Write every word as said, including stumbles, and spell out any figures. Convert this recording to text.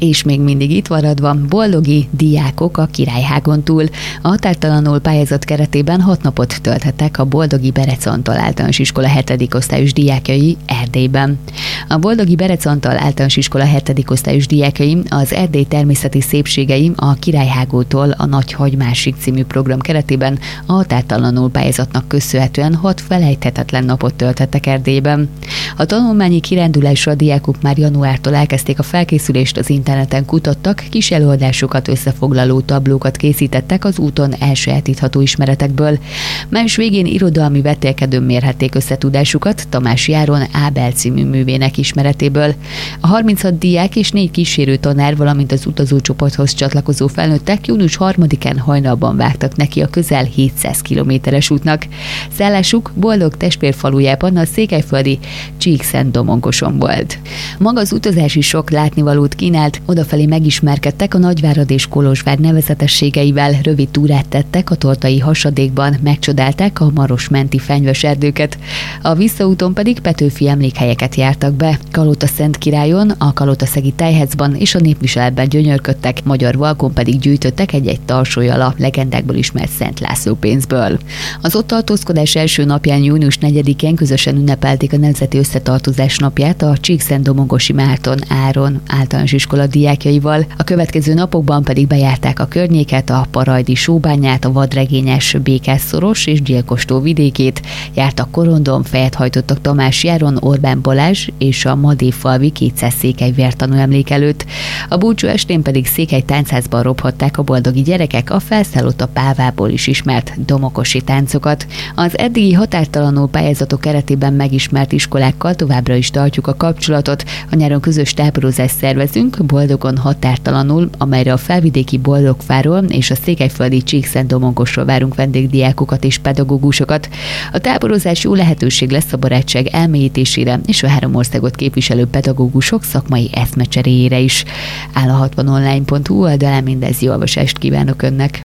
és még mindig itt maradva boldogi diákok a Királyhágon túl. A Határtalanul pályázat keretében hat napot tölthettek a Boldogi Berec Antal általános iskola hetedik osztályos diákjai Erdélyben. A Boldogi Berec Antal általános iskola hetedik osztályos diákjai az Erdély természeti szépségei a Királyhágótól a Nagy Hagymásig című program keretében a Határtalanul pályázatnak köszönhetően hat felejthetetlen napot tölthettek Erdélyben. A tanulmányi kirándulásra a diákok már januártól elkezdték a felkészülést, az interneten kutattak, kis előadásokat összefoglaló tablókat készítettek az úton elsajátítható ismeretekből. Május végén irodalmi vetélkedőn mérhették összetudásukat Tamás Járon Ábel című művének ismeretéből. A harminchat diák és négy kísérő tanár, valamint az utazócsoporthoz csatlakozó felnőttek június harmadikán hajnalban vágtak neki a közel hétszáz kilométeres útnak. Szállásuk Boldog testvérfalujában, a székelyföldi Csíkszentdomongoson volt. Maga az utazás is sok látnivalót kínált, odafelé megismerkedtek a Nagyvárad és Kolozsvár nevezetességeivel, rövid túrát tettek a Toltai hasadékban, megcsodálták a Maros-menti fenyves erdőket. A visszaúton pedig Petőfi emlékhelyeket jártak be, Kalotaszent-királyon, a Kalotaszegi Tájházban és a Népviseletben gyönyörködtek, Magyar Valkon pedig gyűjtöttek egy-egy tarsólyal a legendákból ismert Szent László pénzből. Az ott tartózkodás első napján, június negyedikén közösen ünnepelték a Nemzeti Összetartozás napját a Csíkszentdomongosi Márton Áron általános iskola diákjaival. A következő napokban pedig bejárták a környéket, a Parajdi Sóbányát, a vadregényes Békás-szoros és Gyilkostó vidékét, jártak Korondon, fejet hajtottak Tamás Járon, Orbán Balázs és a Madéfalvi kétszáz székely vértanú emlék előtt. A búcsú estén pedig székely táncházban robhatták a boldogi gyerekek a felszállott a pávából is ismert domokosi táncokat. Az eddigi határtalanul pályázatok keretében megismert iskolákkal továbbra is tartjuk a kapcsolatot. A nyáron közös táborozást szervezünk, Boldogon határtalanul, amelyre a felvidéki Boldogfáról és a székelyföldi Csíkszentdomongosról várunk vendégdiákokat és pedagógusokat. A táborozás jó lehetőség lesz a barátság elmélyítésére és a három országot képviselő pedagógusok szakmai eszmecseréjére is. Áll a hatvanonline pont hu oldalán mindez, jó olvasást kívánok önnek!